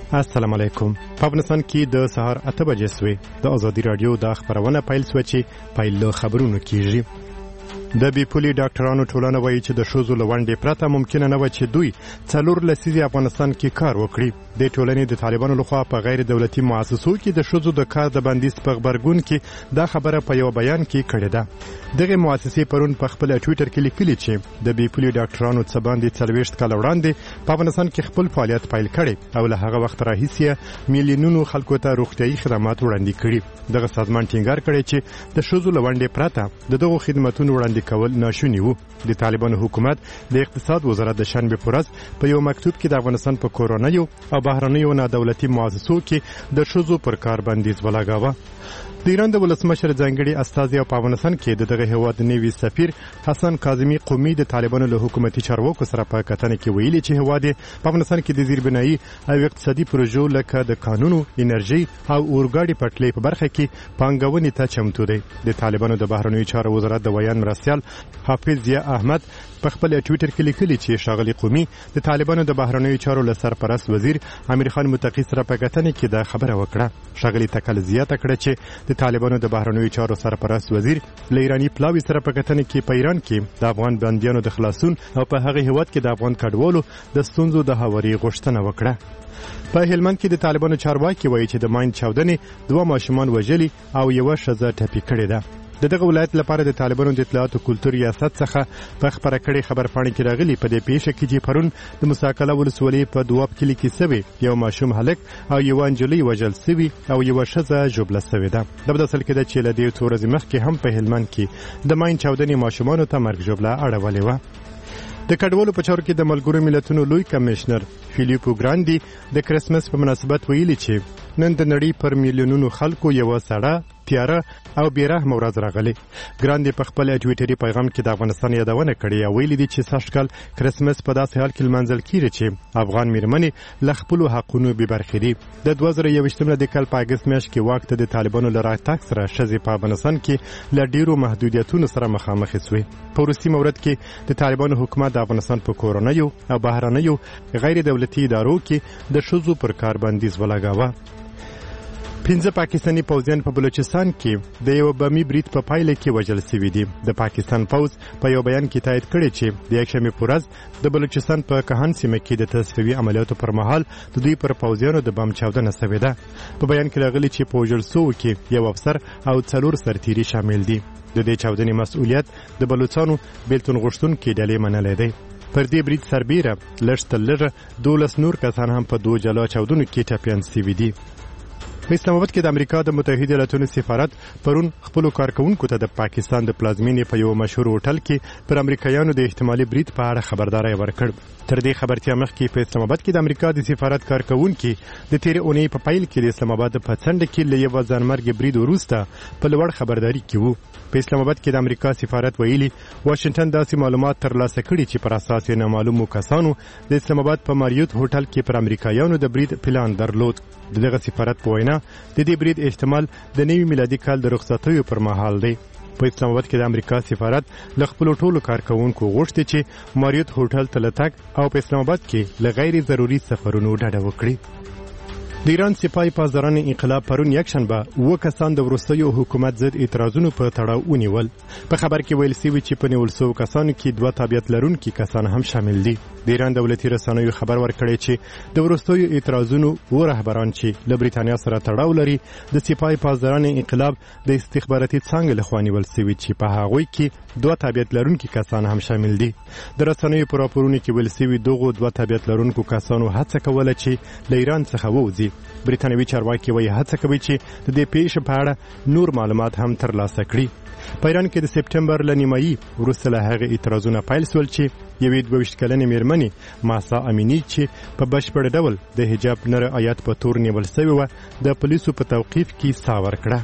السلام علیکم. په افغانستان کې د سهار 8 بجې سوې د ازادي رادیو د خبرونه پیل سو چې پیل له خبرونو کیږي. د بیپولي ډاکټرانو ټولنه وایي چې د ښځو له ونډې پرته ممکنه نه و چې دوی 4 لسیزې افغانستان کې کار وکړي. د ټولنې د طالبانو لخوا په غیر دولتي مؤسسو کې د ښځو د کار د بندیز په خبرګون کې دا خبره په یو بیان کې کړې ده. دغه مؤسسې پرون په خپل ټوئیټر کې لیکلي چې د بیپولي ډاکټرانو څخه باندې 40 کال وړاندې په افغانستان کې خپل فعالیت پیل کړي او له هغه وخت راهیسې میلیونونو خلکو ته روغتیايي خدمات وړاندې کړي. دغه سازمان ټینګار کړی چې د ښځو له ونډې پرته دغه خدماتونو وړاندې کول ناشونی وو. د طالبانو حکومت د اقتصاد وزارت د شنبه پر ورځ په یو مکتوب کې د افغانستان په کورونیو او بهرنیو نادولتي مؤسسو کې د ښځو پر کار بندیز ولګاوه. د ایران د ولسمشر ځانګړي استازي په افغانستان کې دغه هیواد نوي سفیر حسن کاظمي قومي د طالبانو له حکومتي چارواکو سره په کتنه کې ویلي چې هیواد په افغانستان کې د زیربنایي او اقتصادي پروژو لکه د قانونو، انرژي او اورګاډي پټلۍ په برخه کې پانګونې ته چمتو دی. د طالبانو د بهرنیو چارو وزارت د ویان مرستیال حافظ ضیا احمد په خپل ټوئیټر کې لیکلي چې ښاغلي قومي د طالبانو د بهرنیو چارو له سرپرست وزیر امیر خان متقی سره په کتنه کې دا خبره وکړه. ښاغلي تکل زیاته کړه چې د طالبانو د بهرنیو چارو سرپرست وزیر له ایرانی پلاوي سره په کتنه کې په ایران کې د افغان بندیانو د خلاصون او په هغه هیواد کې د افغان کډوالو د ستونزو د هواري غوښتنه وکړه. په هلمند کې د طالبانو چارواکي وایي چې د ماین چاودنې 2 ماشومان وژلي او یو ښځه ټپي کړې ده. دغه ولایت لپاره د طالبانو د اطلاعات او کلتور ریاست څخه په خبره کړي خبرپاڼه کې راغلي په دې پیښه کې چې پرون د مساکله ولسوالۍ په دواب کلی کې سوي یو ماشوم هلک او یو انجلۍ وژل سوي او یو ښځه ژوبله سوي ده. د بداسل کې د چیل د څو ورځې مخکې هم په هلمند کې د ماین چاودنې ماشومانو ته مرګ ژوبله اړولې و. د کډوالو په چارو کې د ملګرو ملتونو لوی کمشنر فیلیپو ګراندي د کرسمس په مناسبت ویلي چې نن د نړۍ پر میلیونونو خلکو یو سړه تیاره او بیرحمه ورځ راغلی. ګراندي په خپل ټوئیټري پیغام کې د افغانستان یادونه کړې او ویلي دي چې سږکال کرسمس په داسې حال کې لمانځل کیږي چې افغان میرمنې له خپلو حقونو بې برخې دي. د 2021 د کال په اګست میاشت کې واک ته د طالبانو له راتګ سره ښځې په افغانستان کې له ډیرو محدودیتونو سره مخامخ شوې. په وروستي مورد کې د طالبانو حکومت د افغانستان په کورونیو او بهرنیو غیر دولتي ادارو کې د ښځو پر کار بندیز ولګاوه. 15 پاکستانی پوځیان په بلوچستان کې د یو بمي برید په پایله کې وژل شوي دي. د پاکستان پوځ په یو بیان کې تایید کړی چې د یکشنبې په ورځ د بلوچستان په کهان سیمه کې د تصفیوي عملیاتو پر مهال د دوی پر پوځیانو د بم چاودنه شوې ده. په بیان کې راغلي چې په وژل شوو کې یو افسر او 4 سرتیري شامل دي. د دې چاودنې مسؤلیت د بلوچستانو بیلتون غوښتونکو ډلې منلې ده. پر دې برید سربیره لږ تر لږه 12 نور کسان هم په 2 جلا چاودنو کې ټپیان شوي دي. په اسلام آباد کې د امریکا د متحده ایالاتونو سفارت پرون خپل کارکونکو ته د پاکستان د پلازمینې په یو مشهور هوټل کې پر امریکایانو د احتمالي برید په اړه خبرداري ورکړ. تر دې خبرتیا مخکې په اسلام آباد کې د امریکا د سفارت کارکونکو د تیرې اونۍ په پیل کې د اسلام آباد په څنډه کې له یو ځانمرګ برید وروسته په لوړ خبرداري کې وو. په اسلام آباد کې د امریکا سفارت ویلي واشنگټن داسې معلومات ترلاسه کړي چې پر اساس یې نامعلومو کسانو د اسلام آباد په ماریوت هوټل کې پر امریکایانو د برید پلان درلود. دغه سفارت په وینا د دې برید احتمال د نوي میلادي کال د رخصتیو پر مهال دی. په اسلام آباد کې د امریکا سفارت له خپل ټولو کارکونکو غوښتي چې ماریوت هوټل ته لټک او په اسلام آباد کې له غیر ضروري سفرونو ډډه وکړي. د ایران سپاه پاسداران انقلاب پرون یکشنبه 2 کسان د وروستیو حکومت ضد اعتراضونو په تړاو ونیول. په خبر کې ویل شوی چې په نیول شوو کسانو کې 2 تابعیت لرونکي کسان هم شامل دي. د ایران دولتي رسنیو خبر ورکړی چې د وروستیو اعتراضونو و رهبران چې له بریتانیا سره تړاو لري د سپاه پاسداران انقلاب د استخباراتي څانګې لخوا نیول شوي چې په هغوی کې 2 تابعیت لرونکي کسان هم شامل دي. د رسنیو په راپورونو کې ویل شوی دغه 2 تابعیت لرونکو کسانو هڅه کوله چې له ایران څخه ووځي. بریتانوي چارواکي وایي هڅه کوي چې د دې پیښې په اړه نور معلومات هم ترلاسه کړي. په ایران کې د سپټمبر له نیمایي وروسته له هغه اعتراضونه پیل شول چې یوې 22 کلنې میرمنې ماسا امینی چې په بشپړ ډول د حجاب نه رعایت په تور نیول شوې وه د پولیسو په توقیف کې ساه ورکړه.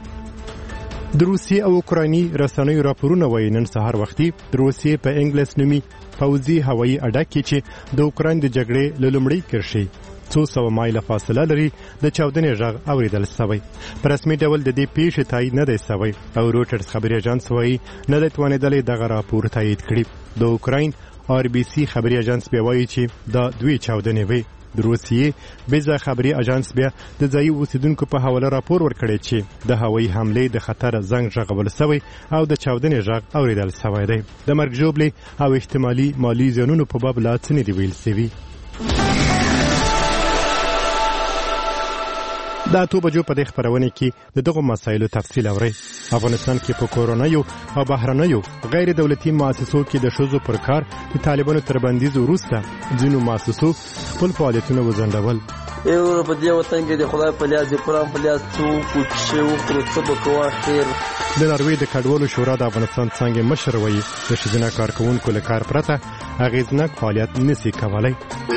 د روسیې او اوکرایني رسنیو راپورونه وایي نن سهار وختي د روسیې په انګلیس نومي پوځي هوایي اډه کې چې د اوکراین د جګړې له لومړۍ کرښې 200 مایله فاصله لري د چاودنې غږ اوریدل شوی. په رسمي ډول د دې پیښې تایید نه دی شوی او روټرز خبري اژانس وایي نه دی توانېدلی دغه راپور تایید کړي. د اوکراین RBC خبري اژانس بیا وایي چې دا دوی چاودنې وي. د روسیې بیزا خبري اژانس بیا د ځایي اوسیدونکو په حواله راپور ورکړی چې د هوایي حملې د خطر زنګ غږول شوی او د چاودنې غږ اوریدل شوی دی. د مرګ ژوبلې او احتمالي مالي زیانونو په باب لا څه نه دي ویل شوي. دا 2 بجو په دې خبرونه کې د دغه مسایلو تفصیل اوري. افغانستان کې په کورونایو او بهرنیو غیر دولتي مؤسسو کې د شوزو پر کار د طالبانو تر بندیز وروسته ځینو مؤسسو خپل فعالیتونه وځنډول. یو په دې وطن کې د خدای په لیاز د قرآن په لیاز څوک چې وکړو څه به کوه خیر. د ناروې د کډوالو شورا د افغانستان څنګه مشر وایي د ښځینه کارکوونکو له کار پرته اغېزناک فعالیت نشي کولی.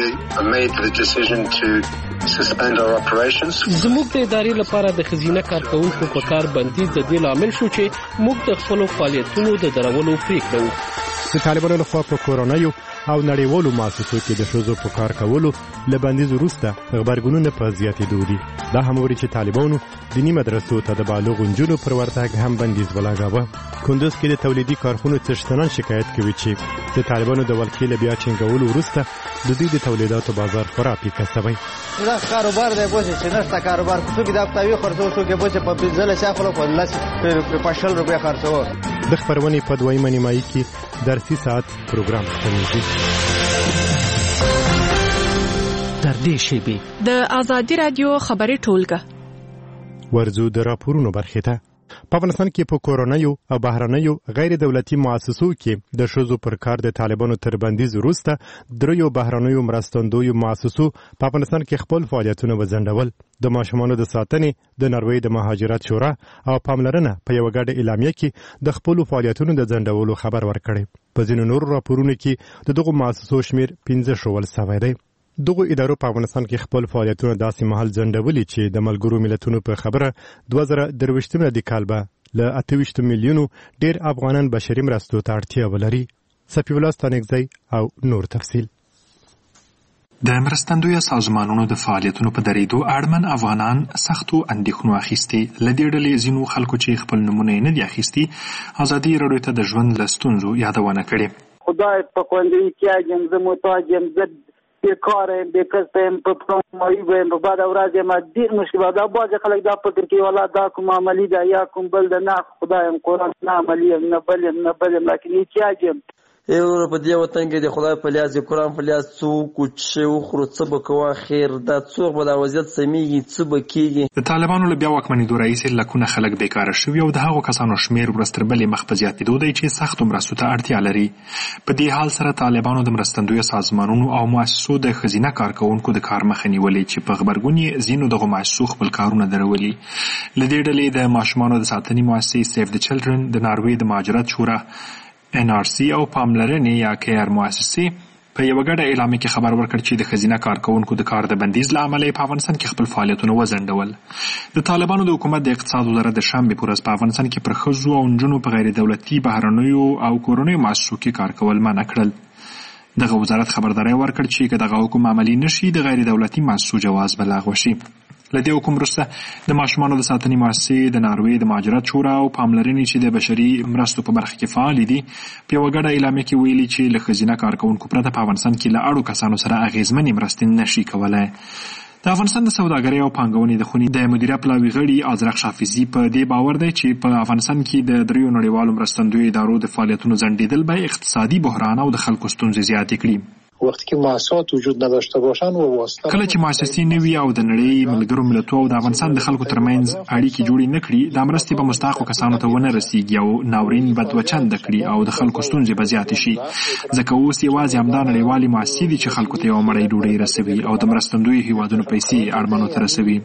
زموږ د ادارې لپاره د ښځینه کارکوونکو په کار بندیز د دې لامل شو چې موږ د خپلو فعالیتونو د درولو پرېکړه وکړو. د طالبانو لخوا په کورونایو او نړیوالو مؤسسو کې د ښځو په کار کولو له بندیز وروسته غبرګونونه په زیاتېدو دي. دا هم وایي چې طالبانو دیني مدرسو ته د بالغ نجونو پر ورتګ هم بندیز ولګاوه. کندوز کې د تولیدي کارخونو څښتنان شکایت کوي چې د طالبانو د ولکې له بیا ټینګولو وروسته د دوی د تولیداتو بازار خورا پیکه شوی. دا کاروبار دی بوجه چې نشته کاروبار څوک د افتاوی خرڅو څوک بوجه په 15 شاخلو په 15 روپیا خرڅو. د خبرونې په دویمه نیمایي کې درسي ساعت پروګرام تنظیم تر دې شیبې د آزادي رادیو خبري ټولګه ورزو د راپورونو برخه ته. په افغانستان کې په کورونایو او بهرنیو غیر دولتي مؤسسو کې د ښځو پر کار د طالبانو تر بندیز وروسته دریو بهرنیو مرستندویو مؤسسو په افغانستان کې خپل فعالیتونه وځنډول. د ماشومانو د ساتنې د ناروې د مهاجرت شورا او پاملرنه په یو ګډه اعلامیه کې د خپل فعالیتونو د ځنډولو خبر ورکړی. په ځینو نورو راپورونو کې د دغو مؤسسو شمیر 15 شول شوی دی. دغه ادارو په افغانستان کې خپل فعالیتونه داسې مهال ځنډولي چې د ملګرو ملتونو په خبره 2023 د کال به له 28 میلیونو ډیر افغانان بشري مرستو ته اړتیا ولري. صفی الله ستانکزی او نور تفصیل. د مرستندویه سازمانونو د فعالیتونو په درېدو اړمن افغانان سختو اندېښنو اخیستي. له دې ډلې ځینو خلکو چې خپل نومونه یې نه دي اخیستي ازادي راډیو ته د ژوند له ستونزو یادونه کړې. خدای په خوندې کېږم زه محتاجم زه بیکارم بیکستم په پرمایي ویم په بعد ورځ ما ډېر مشکلات دا باز خلک دا فکر کوي ولا دا کوم عملی دا یا کوم بل د نه خدایم قرآن نه عملی نه بل لکه کېږم. یو په دې وطن کې د خدای په لیاز د قرآن په لیاز څوک چې وخورو څه به کوه خیر دا څوک به دا وضعیت سمیږي څه به کېږي. د طالبانو له بیا واکمنېدو راهیسې لکونه خلک بیکاره شوي او د هغو کسانو شمیر ورځ تر بلې مخ په زیاتېدو دی چې سختو مرستو ته اړتیا لري. په دې حال سره طالبانو د مرستندویه سازمانونو او مؤسسو د ښځینه کارکوونکو د کار مخه نیولې چې په غبرګون یې ځینو دغو مؤسسو خپل کارونه درولي. له دې ډلې د ماشومانو د ساتنې مؤسسې سیف د چلډرن د ناروې د مهاجرت شورا NRC او پاملرنې یا کیر مؤسسې په یو ګډه اعلامیه کې خبر ورکړ چې د ښځینه کارکوونکو د کار د بندیز له امله په افغانستان کې خپل فعالیتونه وځنډول. د طالبانو د حکومت د اقتصاد وزارت د شنبې په ورځ په افغانستان کې پر ښځو او نجونو په غیر دولتي بهرنیو او کورنیو مؤسسو کې کار کول منع کړل. دغه وزارت خبرداری ورکړ چې که دغه حکم عملي نشي د غیر دولتي مؤسسو جواز به لغوه شي. له دې حکم وروسته د ماشومانو د ساتنې مؤسسې د ناروې د مهاجرت شورا او پاملرنې چې د بشري مرستو په برخه کې فعالې دي په یوه ګډه اعلامیه کې ویلي چې له ښځینه کارکوونکو پرته په افغانستان کې له اړو کسانو سره اغېزمنې مرستې نشي کولی. د افغانستان د سوداګرۍ او پانګونې د خونې د مدیره پلاوي غړي ازرق شافیزي په دې باور دی چې په افغانستان کې د دریو نړیوالو مرستندویو ادارو د فعالیتونو ځنډېدل به اقتصادي بحران او د خلکو ستونزې زیاتې کړي. وقتی که مؤسسات وجود نداشته باشن و واسطه کله چې مؤسسې نه وي او د نړۍ ملګرو ملتونو او د افغانستان د خلکو ترمنځ اړیکې جوړې نه کړي دا مرستې به مستحقو کسانو ته ونه رسیږي او ناورین به دوچنده کړي او د خلکو ستونزې به زیاتې شي. ځکه اوس یوازې همدا نړیوالې مؤسسې دي چې خلکو ته یوه مړۍ ډوډۍ رسوي او د مرستندویو هیوادونو پیسې اړمنو ته رسوي.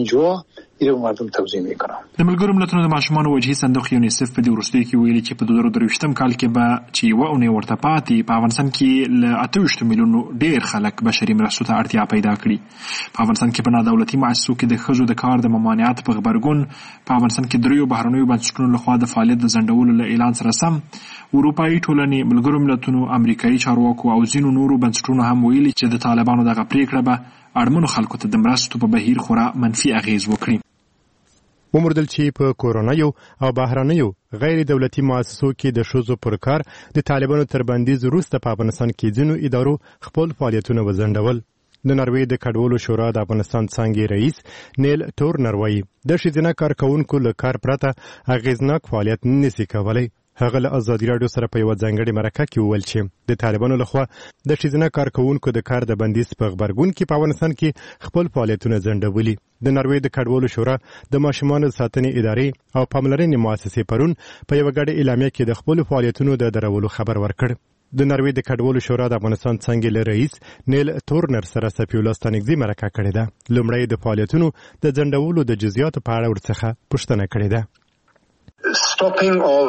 ایرو مردم توزیع میکنم. د ملګرو ملتونو د ماشومانو وجهي صندوق یونیسف په دې وروستیو کې ویلي چې په 2023 کال کې به چې یوه اونۍ ورته پاتې په افغانستان کې له 28 میلیونو ډېر خلک بشري مرستو ته اړتیا پیدا کړي. په افغانستان کې په نادولتي مؤسسو کې د ښځو د کار د ممانعت په غبرګون په افغانستان کې دریو بهرنیو بنسټونو لخوا د فعالیت د ځنډولو له اعلان سره سم اروپایي ټولنې، ملګرو ملتونو، امریکایي چارواکو او ځینو نورو بنسټونو هم ویلي چې د طالبانو دغه پریکړه به اړمنو خلکو ته د مرستو په بهیر خورا منفي اغیز وکړي. وموردل چې په کورونایو او بهرنیو غیر دولتي مؤسسو کې د ښځو پر کار د طالبانو تر بندیز وروسته په افغانستان کې ځینو ادارو خپل فعالیتونه وځنډول. د نروې د کډوالو شورا د افغانستان څانګې رئیس نیل تورنر وایي د ښځینه کارکوونکو له کار پرته اغېزناک فعالیت نشي کولی. هغه له ازادي راډیو سره په یوه ځانګړې مرکه کې وویل چې د طالبانو لخوا د ښځینه کارکوونکو د کار د بندیز په غبرګون کې په افغانستان کې خپل فعالیتونه ځنډولي. د نروې د کډوالو شورا د ماشومانو ساتنې ادارې او پاملرنې مؤسسې پرون په یوه ګډه اعلامیه کې د خپلو فعالیتونو د درولو خبر ورکړ. د نروې د کډوالو شورا د افغانستان څانګې له رئیس نیل تورنر سره صفي الله ستانکزي مرکه کړې ده. لومړی د فعالیتونو د ځنډولو د جزئیاتو په اړه ورڅخه پوښتنه کړې ده. Stopping of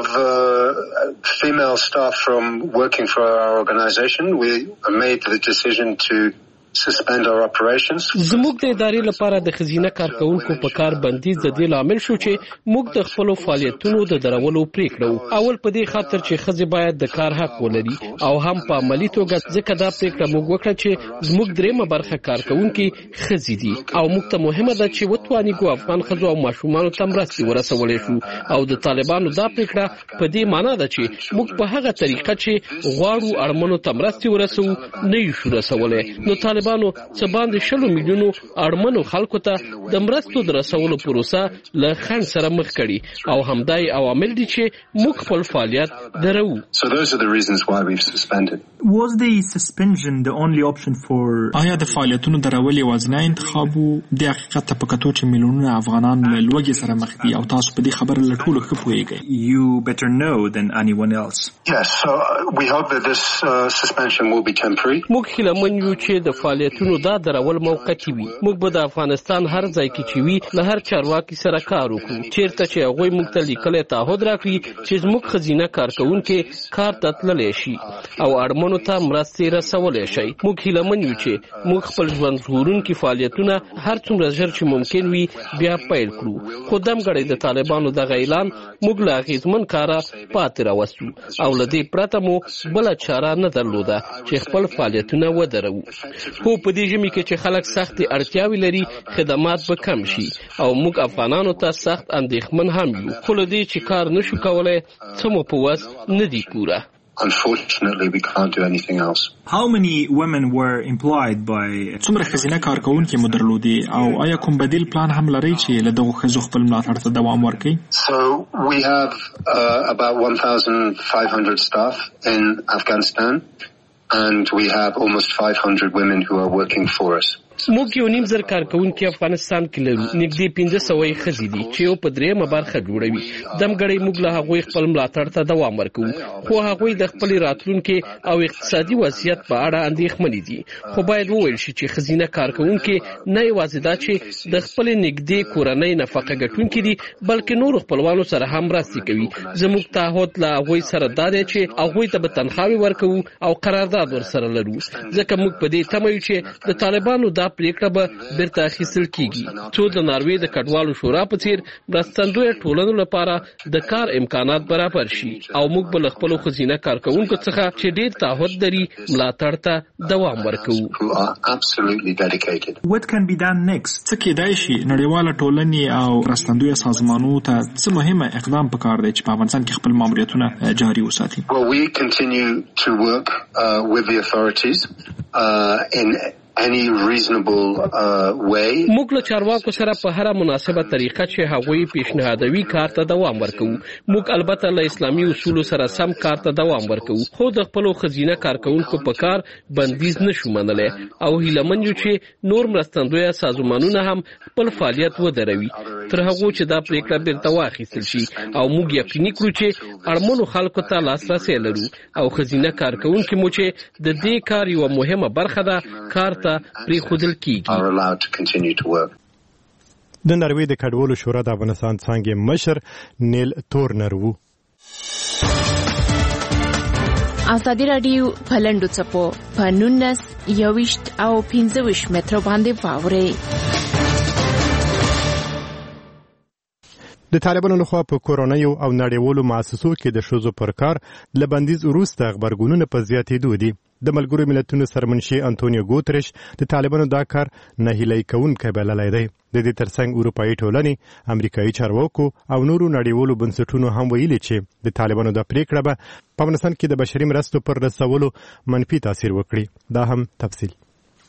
female staff from working for our organization, we made the decision to suspend our operations. زموږ د ادارې لپاره د ښځینه کارکوونکو په کار بندیز د دې لامل شو چې موږ د خپلو فعالیتونو د درولو پریکړه وکړو. اول په دې خاطر چې ښځې باید د کار حق ولري او هم په عملي توګه ځکه دا پریکړه موږ وکړه چې زموږ دریمه برخه کارکوونکي ښځې دي او موږ ته مهمه ده چې وتوانیږو افغان ښځو او ماشومانو ته مرستې ورسولی شو او د طالبانو دا پریکړه په دې معنا ده چې موږ په هغه طریقه چې غواړو اړمنو ته مرستې ورسوو نه یو شو رسولی. نو طالبانو څه باندې 20 میلیونو اړمنو خلکو ته د مرستو د رسولو پروسه له خنډ سره مخ کړي او همدای عوامل دي چې موږ خپل فعالیت درو. So those are the reasons why we've suspended. Was the suspension the only option for آیا د فعالیتونو درول یوازینی انتخاب وو؟ د حقیقت په کتو چې میلیونونه افغانان له لوږې سره مخ دي او تاسو په دې خبره له ټولو ښه پوهیږئ. You better know than anyone else. Yes, so we hope that this suspension will be temporary. موږ هیله من یو چې د فعالیتونو دا درول موقتی وي. موږ به د افغانستان هر ځای کې چې وي له هر چارواکي سره کار وکړو چیرته چې هغوی موږ ته لیکلی تعهد راکړي چې زموږ ښځینه کارکوونکي کار ته تللی شي او اړمنو ته مرستې رسولی شي. موږ هیله من یو چې موږ خپل ژوند ژغورونکي فعالیتونه هر څومره ژر چې ممکن وي بیا پیل کړو. خو دمګړی د طالبانو دغه اعلان موږ له اغېزمن کاره پاتې راوستو او له دې پرته مو بله چاره نه درلوده چې خپل فعالیتونه ودرو. خو په دې ژمي کې چې خلک سختې اړتیاوې لري خدمات به کم شي او موږ افغانانو ته سخت اندېښمن هم یو. خو له دې چې کار نشو کولی څه مو په وس نه دي پوره. Unfortunately, we can't do anything else. How many women were employed by څومره ښځینه کارکوونکي مو درلودي او آیا کوم بدیل پلان هم لرئ چې له دغو ښځو خپل ملاتړ ته دوام ورکړي؟ So we have about 1,500 staff in Afghanistan and we have almost 500 women who are working for us. موږ 1.5 کارکوونکي افغانستان کې لرو. نږدې 1500 ښځې دي چې یو په دریمه برخه جوړوي. دمګړی موږ له هغوی خپل ملاتړ ته دوام ورکوو خو هغوی د خپل راتلونکي او اقتصادي وضعیت په اړه اندېښمن دي. خو باید وویل شي چې ښځینه کارکوونکي نه یوازې دا چې د خپل نږدې کورنۍ نفقه ګټونکي دي بلکې نور خپلوانو سره هم مرستې کوي. زموږ تعهد له هغوی سره دا دی چې هغوی ته به تنخواوې ورکوو او قرارداد ورسره لرو ځکه موږ په دې تمه یو چې د طالبانو دا پریکړه به بیرته اخیستل کیږي څو د نروې د کډوالو شورا په څیر مرستندویه ټولنو لپاره د کار امکانات برابر شي او موږ به له خپلو ښځینه کارکوونکو څخه چې ډېر تعهد لري ملاتړ ته دوام ورکوو. What can be done next؟ څه کېدای شي؟ نړیواله ټولنې او مرستندویه سازمانونو ته څه مهمه اقدام پکار دی چې په افغانستان کې خپل ماموریتونه جاري وساتي؟ Well, we continue to work with the authorities in any reasonable way. موږ له چارواکو سره په هر مناسبه طریقه چې هغوی پیشنهادوي کار ته دوام ورکوو. موږ البته له اسلامي اصولو سره سم کار ته دوام ورکوو خو د خپلو ښځینه کارکوونکو په کار بندیز نشو منلی او هیله من یو چې نور مرستندویه سازمانونه هم خپل فعالیت ودروي تر هغو چې دا پریکړه بیرته واخیستل شي او موږ یقیني کړو چې اړمنو خلکو ته لاسرسی لرو او ښځینه کارکوونکي مو چې د دې کار یوه مهمه برخه ده کار ته پرېښودل کیږي. د نروې د کډوالو شورا د افغانستان څانګې مشر نیل تورنر وو. ازادي راډیو په لنډو څپو په 19 21 او 25 مترو باندې واورئ. د طالبانو لخوا په کورونیو او نړیوالو مؤسسو کې د ښځو پر کار له بندیز وروسته غبرګونونه په زیاتېدو دي. د ملګرو ملتونو سرمنشي انټونیو ګوتریش د طالبانو دا کار نهیلي کوونکی بللی دی. د دې ترڅنګ اروپایي ټولنې، امریکایي چارواکو او نورو نړیوالو بنسټونو هم ویلي چې د طالبانو د پریکړه به په افغانستان کې د بشري مرستو پر رسولو منفي تاثیر وکړي. دا هم تفصیل.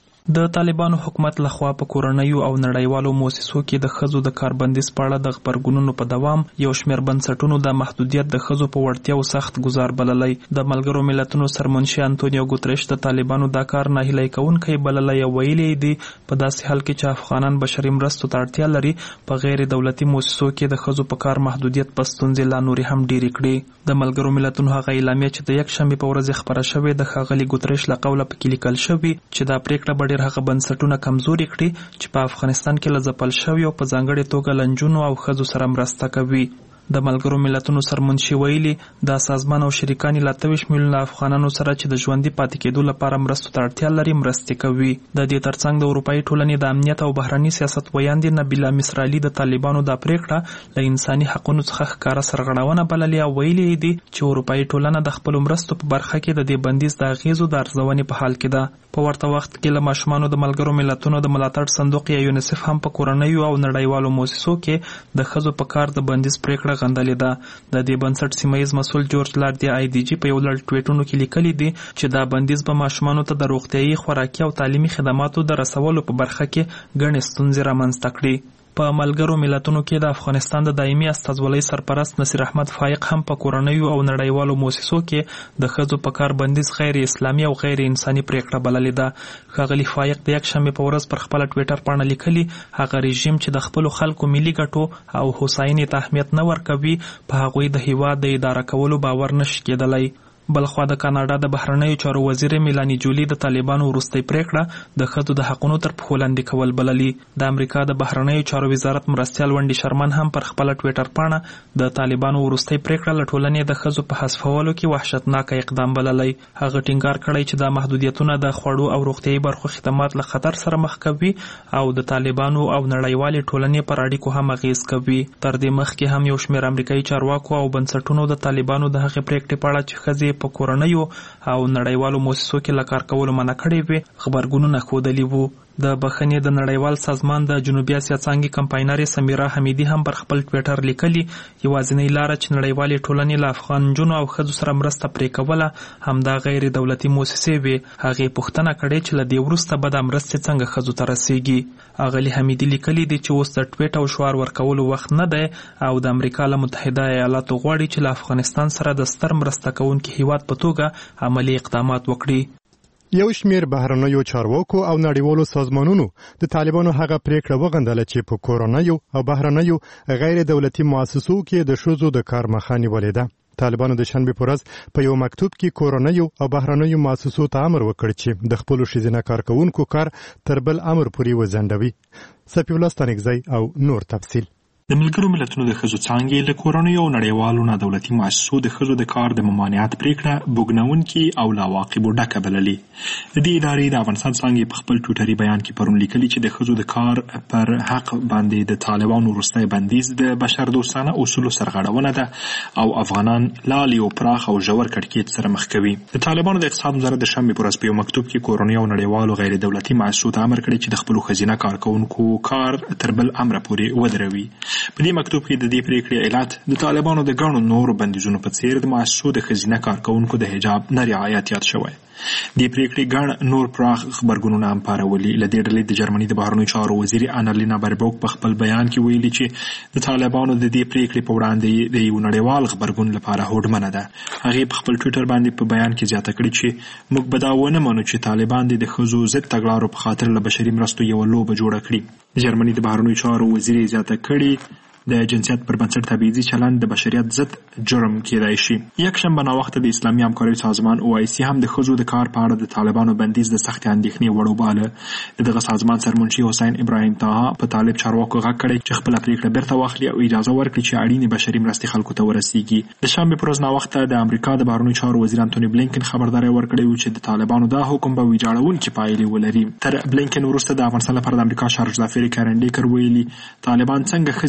د طالبانو حکومت لخوا په کورنیو او نړیوالو موسسو کې د ښځو د کار بندیز په اړه د غبرګونونو په دوام یو شمېر بنسټونو د محدودیت د ښځو په وړتیاو سخت ګزار بللی. د ملګرو ملتونو سرمنشي انټونیو ګوتریش د طالبانو دا کار ناهیلی کوونکی بللی او ویلي دی په داسې حال کې چې افغانان بشري مرستو ته اړتیا لري، په غیر دولتي موسسو کې د ښځو په کار محدودیت په ستونزې لا نورې هم ډېرې کړي. د ملګرو ملتونو هغه اعلامیه چې د یکشنبې په ورځ خپره شوې د ښاغلي ګوتریش له قوله پکې لیکل شوي چې دا پریکړه هغه بنسټونه کمزوري کړي چې په افغانستان کې له ځپل شویو په ځانګړې توګه لنجونو او ښځو سره مرسته کوي. د ملګرو ملتونو سرمنشي ویلي دا سازمان او شریکان له 23 میلیونه افغانانو سره چې د ژوندي پاتې کېدو لپاره مرستو ته اړتیا لري مرستې کوي. د دې ترڅنګ د اروپایي ټولنې د امنیت او بهرني سیاست ویاندې نبیله مصرالي د طالبانو د پریکړه له انساني حقوقو څخه ښکاره سرغړونه بللې او ویلي دي چې اروپایي ټولنه د خپلو مرستو په برخه کې د دې بندیز د اغیزو د ارزونې په حال کې ده. په ورته وخت کې له ماشومانو د ملګرو ملتونو د ملاتړ صندوق یا یونیسف هم په کورنیو او نړیوالو موسسو کې د ښځو په کار د بندیز پریکړه غندلې ده. د دې بنسټ سیمه‌یز مسؤل جورج لارد د آی ډي جی په یو لړ ټویټونو کې لیکلي دي چې دا بندیز به ماشومانو ته د روغتیايي، خوراکي او تعلیمي خدماتو د رسولو په برخه کې ګڼې ستونزې رامنځته کړي. په ملګرو ملتونو کې د افغانستان د دایمي استازولۍ سرپرست نصیر احمد فایق هم په کورنیو او نړیوالو موسسو کې د ښځو په کار بندیز غیر اسلامي او غیر انساني پریکړه بللې ده. ښاغلي فایق د یکشنبې په ورځ پر خپله ټویټر پاڼه لیکلي هغه رژیم چې د خپلو خلکو ملي ګټو او هوساینې ته اهمیت نه ورکوي په هغوی د هیواد د اداره کولو باور نشي کېدلی. بلخوا د کاناډا د بهرنیو چارو وزیر میلانی جولی د طالبانو وروستۍ پریکړه د ښځو د حقونو تر پښو لاندې کول بللي. د امریکا د بهرنیو چارو وزارت مرستیال ونډي شرمن هم پر خپله ټویټر پاڼه د طالبانو وروستۍ پریکړه له ټولنې د ښځو په حذفولو کې وحشتناکه اقدام بللی. هغه ټینګار کړی چې دا محدودیتونه د خوړو او روغتیايي برخو خدمات له خطر سره مخ کوي او د طالبانو او نړیوالې ټولنې پر اړیکو هم اغیز کوي. تر دې مخکې هم یو شمېر امریکایي چارواکو او بنسټونو د طالبانو د هغې پریکړې په اړه چې ښځې په کورنیو او نړیوالو موسسو کې له کار کولو منع کړې وي خبرګونونه ښودلي وو. د بخښنې د نړیوال سازمان د جنوبي اسیا څانګې کمپاینرې سمیرا حمیدي هم پر خپل ټویټر لیکلي یوازینۍ لاره چې نړیوالې ټولنې له افغان نجونو او ښځو سره مرسته پرې کوله همدا غیر دولتي موسسې وې. هغې پوښتنه کړې چې له دې وروسته به دا مرستې څنګه ښځو ته رسیږي. اغلي حمیدي لیکلي دي چې اوس د ټویټ او شعار ورکولو وخت نه دی او د امریکا له متحده ایالاتو غواړي چې له افغانستان سره د ستر مرسته کوونکي هیواد په توګه عملي اقدامات وکړي. یو شمېر بهرنیو چارواکو او نړیوالو سازمانونو د طالبانو هغه پریکړه وغندله چې په کورنیو او بهرنیو غیر دولتي مؤسسو کې د ښځو د کار مخه نیولې ده. طالبانو د شنبې په ورځ په یو مکتوب کې کورنیو او بهرنیو مؤسسو ته امر وکړ چې د خپلو ښځینه کارکوونکو کار تر بل امر پورې وځنډوي. سفیع الله ستانکزی او نور تفصیل. د ملګرو ملتونو د ښځو څانګې له کورنیو او نړیوالو نادولتي مؤسسو د ښځو د کار د ممانعت پریکړه بوږنونکې او له عواقبو ډکه بللې. د دې ادارې د افغانستان څانګې په خپل ټویټري بیان کې پرون لیکلي چې د ښځو د کار پر حق باندې د طالبانو وروستی بندیز د بشردوستانه اصولو سرغړونه ده او افغانان لا له یو پراخ او ژور کړکېچ سره مخ کوي. د طالبانو د اقتصاد وزارت د شنبې په ورځ په یو مکتوب کې کورنیو او نړیوالو غیر دولتي مؤسسو ته امر کړی چې د خپلو ښځینه کارکوونکو کار تر بل امره پورې ودروي. په دې مکتوب کې د دې پریکړې علت د طالبانو د ګڼو نورو بندیزونو په څیر د مؤسسو د ښځینه کارکوونکو د حجاب نه رعایت یاد شوی. دې پریکړې ګڼ نور پراخ خبرګونونه هم پارولي. له دې ډلې د جرمني د بهرنیو چارو وزیر انالینا بربوک په خپل بیان کې ویلي چې د طالبانو د دې پریکړې په وړاندې د یو نړیوال خبرګون لپاره هوډمنه ده. هغې په خپل ټویټر باندې په بیان کې زیاته کړې چې موږ به دا ونه منو چې طالبان د ښځو ضد تګلارو په خاطر له بشري مرستو یوه لوبه جوړه کړي. د جرمني د بهرنیو چارو وزیر زیاته کړې د جنسیت پر بنسټ تبعیضي چلند د بشریت ضد جرم کېدای شي. یکشنبه ناوخته د اسلامي همکارۍ سازمان OIC هم د ښځو د کار په اړه د طالبانو بندیز د سختې اندېښنې وړ وباله. د دغه سازمان سرمنشي حسین ابراهیم طه په طالب چارواکو غږ کړی چې خپله پریکړه بیرته واخلي او اجازه ورکړي چې اړینې بشري مرستې خلکو ته ورسیږي. د شنبې پر ورځ ناوخته د امریکا د بهرنیو چارو وزیر انټوني بلینکن خبرداری ورکړی و چې د طالبانو دا حکم به ویجاړونکې پایلې ولري. تر بلینکن وروسته د افغانستان لپاره د امریکا شارج ظافر کارنډیکر ویلي طالبان څنګه ښځې او ماشومان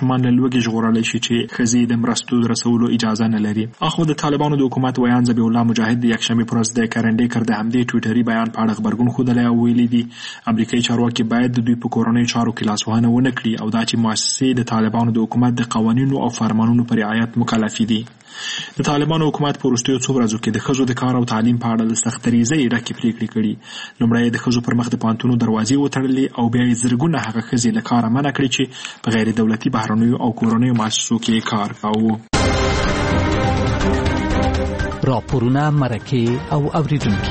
ماشومان له لوږې ژغورلی شي چې ښځې د مرستو رسولو اجازه نه لري. اخو د طالبانو د حکومت ویان ذبیح الله مجاهد د یکشنبې پر ورځ د کرنډیکر د همدې ټویټري بیان په اړه غبرګون ښودلی او ویلي دي امریکایي چارواکي باید د دوی په کورنیو چارو کې لاسوهنه ونه کړي او دا چې مؤسسې د طالبانو د حکومت د قوانینو او فرمانونو پر رعایت مکلفې دي. د طالبانو حکومت په وروستیو څو ورځو کې د ښځو د کار او تعلیم په اړه د سختدریځۍ ډکې پریکړې کړي. لومړی د ښځو پر مخ د پوهنتونونو دروازې وتړلې او بیا یې زرګونه هغه ښځې له کاره منع کړې چې په غیر دولتي بهرنیو او کورنیو مؤسسو کې کار کاوه. راپورونه، مرکې او اوریدونکي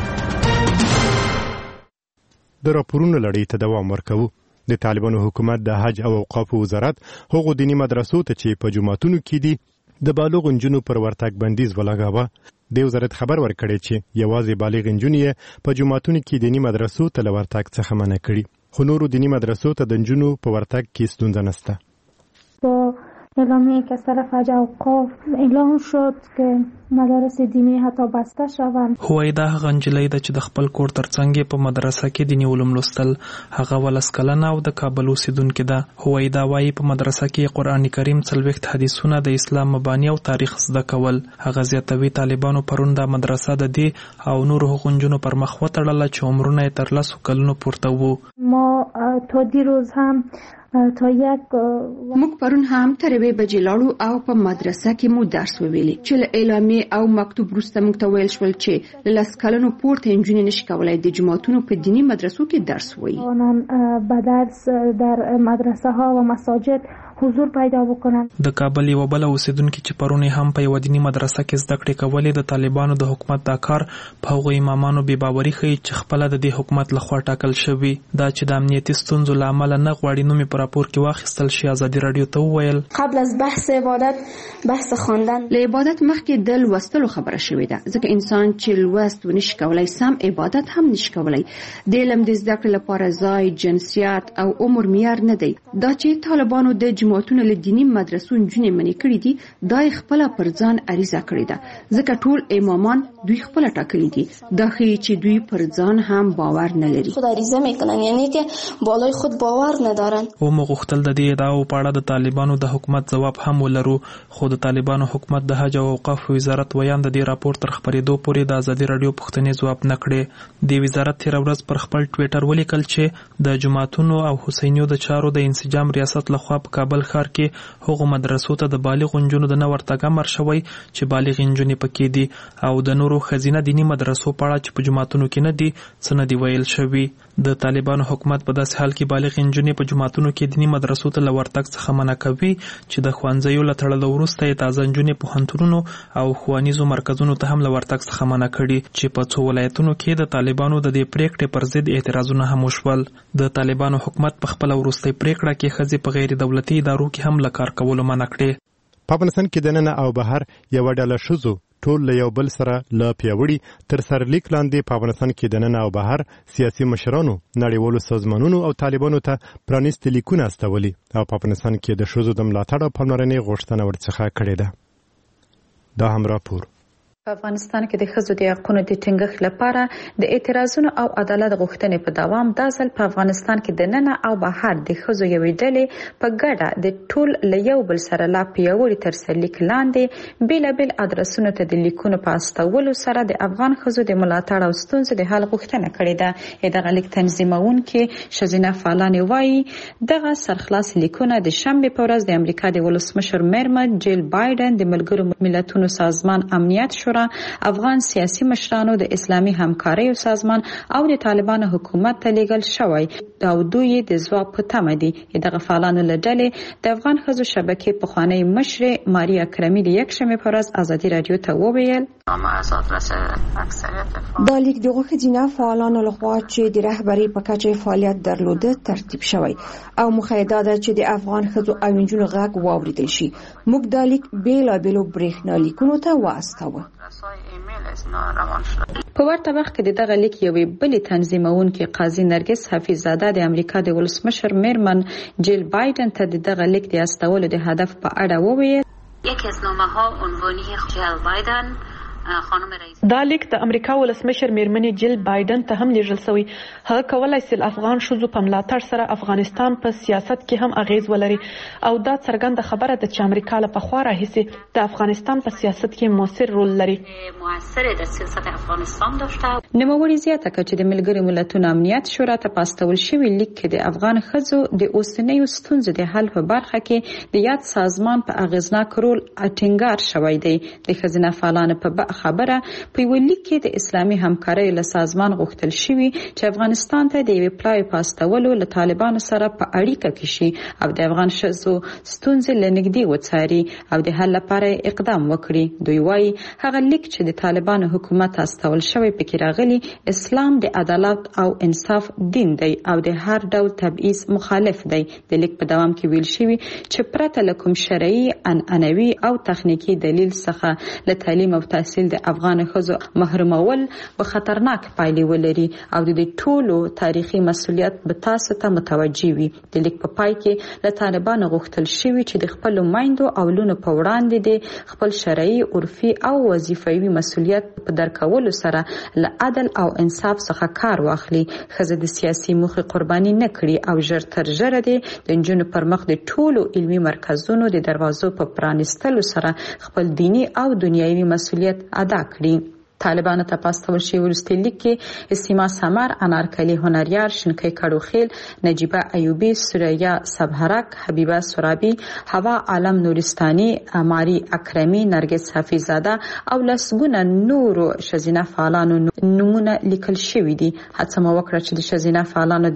د راپورونو لړۍ ته دوام ورکوو. د طالبانو حکومت د حج او اوقافو وزارت هغو دیني مدرسو ته چې په جوماتونو کې دي د بالغ نجونو پر ورتګ بندیز ولګاوه. د وزارت خبر ورکړی چې یوازې بالغ نجونې په جوماتونو کې دیني مدرسو ته له ورتګ څخه منع کړي، خو نورو دینی مدرسو ته د نجونو په ورتګ کې ستونزه نشته. با اعلامیه‌ای که از طرف حج اوقاف اعلام شد که مدارس دینی حتی بسته شوند. هویدا هغه نجلۍ ده چې د خپل کور ترڅنګ په مدرسه کې دیني علوم لوستل. هغه 12 کلنه او د کابل اوسیدونکې ده. هویدا وايي په مدرسه کې قرآن کریم 40 حدیثونه د اسلام مبانی او تاریخ زده کول. هغه زیاتوي طالبانو پرون د مدرسه د دې او نورو حقوقو نجونو پر مخ وتړله چې عمرونه یې تر 10 کلونو پورته وو. ما تا دیروز هم موږ پرون هم تر 2 بجې لاړو او په مدرسه کې مو درس وویلی چې له اعلامیې او مکتوب وروسته موږ ته ویل شول چې له 10 کلونو پورته نجونې نشي کولای د جماعتونو په دینی مدرسو کې درس ووایي. آنان به درس در مدرسه ها و مساجد حضور پیدا وکړن. د کابل یو بل اوسیدونکو چې پرونی هم په یو دینی مدرسه کې زده کړې کولې د طالبانو د حکومت دا کار په هغو امامانو بې باوري ښیي چې خپل د دې حکومت لخوا ټاکل شوی. دا چې د امنیتي ستونزو له امله نه غواړي نوم په راپور کې واخیستل شي. ازادي رادیو ته وویل قبل از بحث عبادت بحث خواندن له عبادت مخکې د لوستلو خبره شوې ده، ځکه انسان چې لوست ونشي کولای سم عبادت هم نشي کولای. د علم د زده کړې لپاره ځای، جنسیت او عمر معیار نه دی. دا چې طالبانو د جماعتونو له دینی مدرسو نجونې منې کړې دي دا خپل پر ځان عریضه کړې ده، ځکه ټول امامان دوی خپل ټاکلي دي. دا ښیي چې دوی پر ځان هم باور نه لري. خود عریضه میکنن، یعنی که بالای خود باور ندارن. و مغختل د دې ادعاو په اړه د طالبانو د حکومت جواب هم ولرو، خو د طالبانو حکومت د حج او اوقاف وزارت ویان د دې راپور تر خبرېدو پورې د ازادي رادیو پوښتنې ځواب نه کړې. د وزارت تیر ورځ پر خپل ټویټر ولیکل چې د جماعتونو او حسینیو د چارو د انسجام ریاست لخوا په کابل ښار کې هغو مدرسو ته د بالغ نجونو د نه ورتګ امر شوی چې بالغ نجونې پکې دي او د نورو ښځینه دیني مدرسو په اړه چې په جوماتونو کې نه دي څه نه دي ویل شوي. د طالبانو حکومت په داسې حال کې بالغ نجونې په جوماتونو کې دیني مدرسو ته له ورتګ څخه منع کوي چې د ښوونځیو له تړلو وروسته یې تازه نجونې پوهنتونونو او ښوونیزو مرکزونو ته هم له ورتګ څخه منع کړي چې په څو ولایتونو کې د طالبانو د دې پریکړې پر ضد اعتراضونه هم وشول. د طالبانو حکومت په خپله وروستۍ پریکړه کې ښځې په غیر دولتي ادارو کې هم له کار کولو منع کړې. په افغانستان کې دننه او بهر یو ډله ښځو ټول له یو بل سره له پیاوړي تر سرلیک لاندې په افغانستان کې دننه او بهر سیاسي مشرانو، نړیوالو سازمانونو او طالبانو ته پرانیستي لیکونه استولي او په افغانستان کې د ښځو د ملاتړ او پاملرنې غوښتنه ورڅخه کړې ده. دا هم راپور. په افغانستان کې د ښځو د حقوقو د ټینګښت لپاره د اعتراضونو او عدالت غوښتنې په دوام دا ځل په افغانستان کې د ننه او بهر د ښځو یوې ډلې په ګډه د ټول له یو بل سره لا پیاوړي تر سرلیک لاندې بیلابیل ادرسونو ته د لیکونو په استولو سره د افغان ښځو د ملاتړ او ستونزو د حل غوښتنه کړې ده. دغه لیک تنظیمونکي ښځینه فعالانې وایي دغه سرخلاص لیکونه د شنبې په ورځ د امریکا د ولسمشر میرمن جیل بایدن، د ملګرو ملتونو سازمان امنیت شورا، افغان سیاسي مشرانو، د اسلامي همکارۍ سازمان او د طالبانو حکومت ته لیږل شوی او دوی د ځواب په تمه دي. دغه فعالانو له ډلې د افغان ښځو شبکې پخوانۍ مشرې ماریا کرمي د یکشنبې په ورځ ازادي رادیو ته وویل دا لیک د ښځینه فعالانو لخوا چې د رهبرۍ په کچه فعالیت درلوده ترتیب شوی او مخیده ده چې د افغان ښځو او نجونو غږ واوریدل شي. موږ دا لیک بیلابیلو برېښنالیکونو ته واستاوه. په ورته وخت کې د دغه لیک یوې بلې تنظیمونکې قاضي نرګس حفیظزاده د امریکا د ولسمشر میرمن جیل بایدن ته د دغه لیک د استولو د هدف په اړه وویل یکی از نامه‌ها عنوانی جیل بایدن دا لیک د امریکا ولسمشر میرمنې جیل بایدن ته هم لیږل شوی. هغه کولای شي افغان ښځو په ملاتړ سره افغانستان په سیاست کې هم اغیز ولري او دا څرګنده خبره ده چې امریکا له پخوا راهیسې د افغانستان په سیاست کې موثر رول لري. نوموړي زیاته کړه چې د ملګرو ملتونو امنیت شورا ته پاستول شوی لیک کې د افغان ښځو د اوسنیو ستونزو د حل په برخه کې د یاد سازمان په اغیزناک رول ټینګار شوی دی. د ښځینه فعالانو په خبره په یو لیک کې د اسلامي همکارۍ له سازمان غوښتل شوی چې افغانستان ته د یوې پلای پاستولو له طالبانو سره په اړیکه کې شي او د افغان ښځو ستونزې له نږدې وڅاري او د حل لپاره اقدام وکړي. دوی وايي هغه لیک چې د طالبانو حکومت استول شوی پکې راغلي اسلام د عدالت او انصاف دین دی او د هر ډول تبعیض مخالف دی. د لیک په دوام کې ویل شوی چې پرته له کوم شرعي عنعنوي او تخنیکی دلیل څخه له تعلیم او تحصیل د افغان ښځو محرومول به خطرناک پایلې ولري او د ټولو تاریخي مسؤلیت به تاسو ته متوجي وي. د لیک په پای کې له طالبانو غوښتل شوی چې د خپل میندو او لونو په وړاندې د خپل شرعي عرفي او وظیفوي مسؤلیت په درکولو سره له عدل او انصاف څخه کار واخلي. ښځې د سیاسي موخې قرباني نه کړي او ژر تر ژره د نجونو پر مخ د ټولو علمي مرکزونو د دروازو په پرانیستلو سره خپل دینی او دنیوي مسؤلیت ادا کړي. طالبانو ته پاستول شوی وروستي لیک کې سیما سمر، انارکلی هنریار، شنکۍ کډوخیل، نجیبه ایوبی، سوریا سبهرک، حبیبه سرابی، هوا عالم نورستانی، ماری اکرمی، نرگس حفیظزاده او لسګونه نورو ښځینه فعالانو نومونه لیکل شوي دي. هڅه مو وکړه چې د ښځینه فعالانو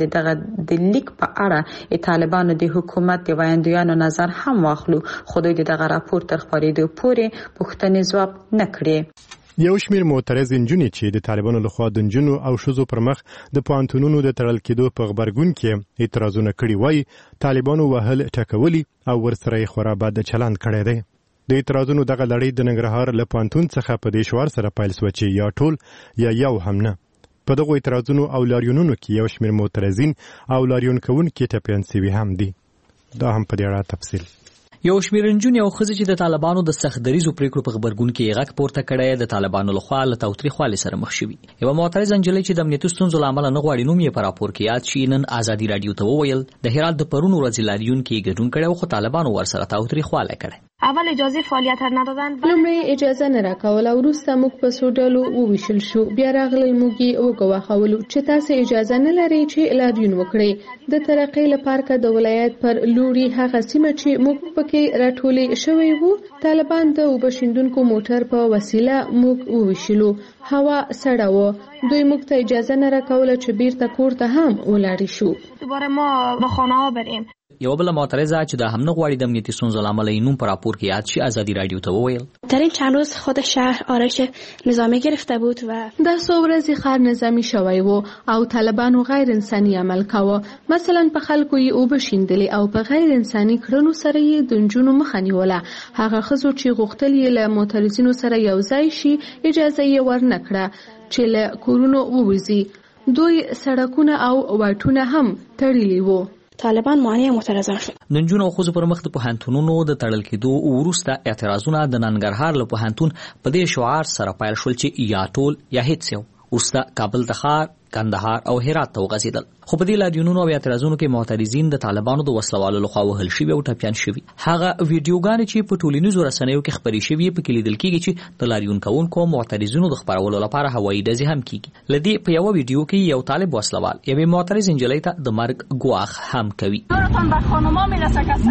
د لیک په اړه طالبانو د حکومت د وایندویانو نظر هم واخلو، خو دوی دغه راپور تر خپرېدو پورې پوښتنې ځواب نه کړې. یو شمیر معترض نجونې چې د طالبانو لخوا د نجونو او ښځو پر مخ د پوهنتونونو د تړل کېدو په غبرګون کې اعتراضونه کړي وای، طالبانو وهل ټکولي او ورسره یې خورا بد چلند کړی دی. د اعتراضونو دغه لړۍ د ننګرهار له پوهنتون څخه په دې شعار سره پیل شوه چې یا ټول یا یو هم نه. په دغو اعتراضونو او لاریونونو کې یو شمیر معترضین او لاریون کوونکي ټپیان سوي هم دي. دا هم په دې اړه تفصیل. یو شمیر نجونې او ښځې چې د طالبانو د سخت دریزو پریکړو په غبرګون کې غږ پورته کړی د طالبانو لخوا له تاوتریخوالي سره مخ شوي. یوه معترضه نجلۍ چې د امنیتي ستونزو له امله نه غواړي نوم یې په راپور کې یاد شي نن ازادي راډیو ته وویل د هرات د پرون ورځې لاریون کې ګډون کړی خو طالبانو ورسره تاوتریخوالی کړی. اول اجازه فعالیت ندادن، لومړی اجازه نه راکول او وروسته موږ په څو ډلو وویشل شو. بیا راغلل موږ یې وګواښولو چې تاسو اجازه نه لرئ چې لاریون وکړئ. د ترقۍ له پارکه د ولایت پر لوري هغه سیمه چې موږ پکې راټولې شوی وو طالبان د وبشندونکو موټر په وسیله موږ وویشلو. هوا سړه وه، دوی موږ ته اجازه نه راکوله چې بیرته کور ته هم ولاړې شو. دوباره ما به خانه ها بریم. یو بل معترضه چې د هم نه غواړي د امنیتي ستونزو له امله نوم په راپور کې یاد شي ازادي راډیو ته وویل در این چند روز خود شهر آرایش نظامی گرفته بود و د څو ورځې ښار نظامی شوی و او طالبانو غیر انساني عمل کاوه. مثلا په خلکو یې اوبه شیندلې او په غیر انساني کړنو سره یې د نجونو مخه نیوله. هغه ښځو چې غوښتل یې له معترضینو سره یو ځای شي اجازه یې ورنه کړه چې له کورونو ووځي. دوی سړکونه او واټونه هم تړلي وو. طالبان مانع معترضان شد. د نجونو او ښځو پر مخ د پوهنتونونو د تړل کېدو وروسته اعتراضونه د ننګرهار له پوهنتون په دې شعار سره پیل شول چې یا ټول یا هیڅ یو. وروسته کابل ته ښار، کندهار او هرات ته وغځېدل. خو په دې لاریونونو او اعتراضونو کې معترضین د طالبانو د وسلوالو لخوا وهل شوي او ټپیان شوي. هغه ویډیوګانې چې په ټولنیزو رسنیو کې خپرې شوي په کې لیدل کېږي چې د لاریون کوونکو معترضینو د خپرولو لپاره هوایي ډزې هم کېږي. له دې په یوه ویډیو کې یو طالب وسلوال یوې معترض نجلۍ ته د مرګ ګواښ هم کوي. زورتان به خانما میرسه کسی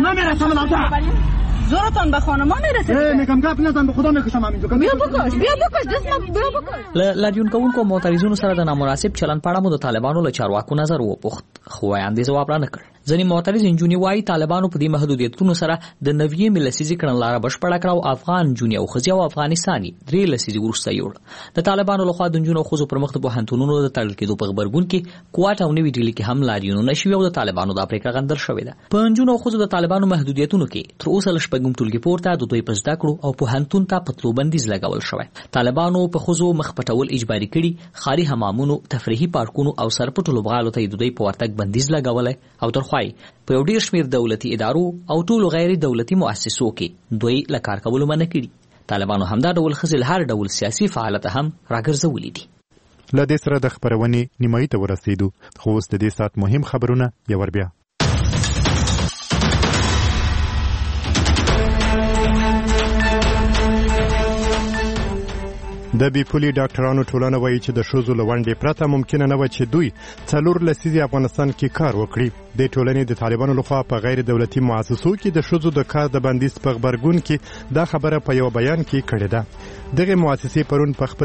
زورتان به خانما میرسه میگم گپ نزن به خدا میکشم همینجا. بیا بکش دست بیا بکش. لاریون کوونکو معترضینو سره د نامناسب چلند په اړه مو د طالبانو له چارواکو نظر وپوښت خو وړاندې ځواب را نه کړ. ځینې معترض نجونې وایي طالبانو په دې محدودیتونو سره د 90 لسیزې کړنلاره بشپړه کړه او افغان نجونې او ښځې او افغانستان یې 3 لسیزې وروسته یوړ. د طالبانو لخوا د نجونو او ښځو پر مخ د پوهنتونونو د تړل کېدو په غبرګون کې کوټ او نوي ډیلي کې هم لاریونونه شوي او د طالبانو دا پریکړه غندل شوې ده. په نجونو او ښځو د طالبانو محدودیتونو کې تر اوسه له شپږم ټولګي پورته د دوی په زده کړو او پوهنتون ته په تلو بندیز لګول شوی. طالبانو په ښځو مخ پټول اجباري کړي، ښاري حمامونو، تفریحي پارکونو او سرپټو لوبغالو ته د دوی په ورتګ بندیز لګولی او ترخوای په یو ډیر شمیر دولتي ادارو او ټولو غیر دولتي مؤسسو کې دوی له کار کولو منع کړي. طالبانو همدا ډول ښځې هر ډول سیاسي فعالیت هم راګرځولې دي. له دې سره د خبرونې نیمایي ته ورسېدو، خو اوس د دې ساعت مهم خبرونه یو ور بیا. د بیپولي ډاکټرانو ټولنه وایي چې د ښځو له ونډې پرته ممکنه نه وه چې دوی 4 لسیزې افغانستان کې کار وکړي. د ټولنې د طالبانو لخوا په غیر دولتي مؤسسو کې د ښځو د کار د بندیز په غبرګون کې دا خبره په یو بیان کې کړې ده. دغه مؤسسې پرون په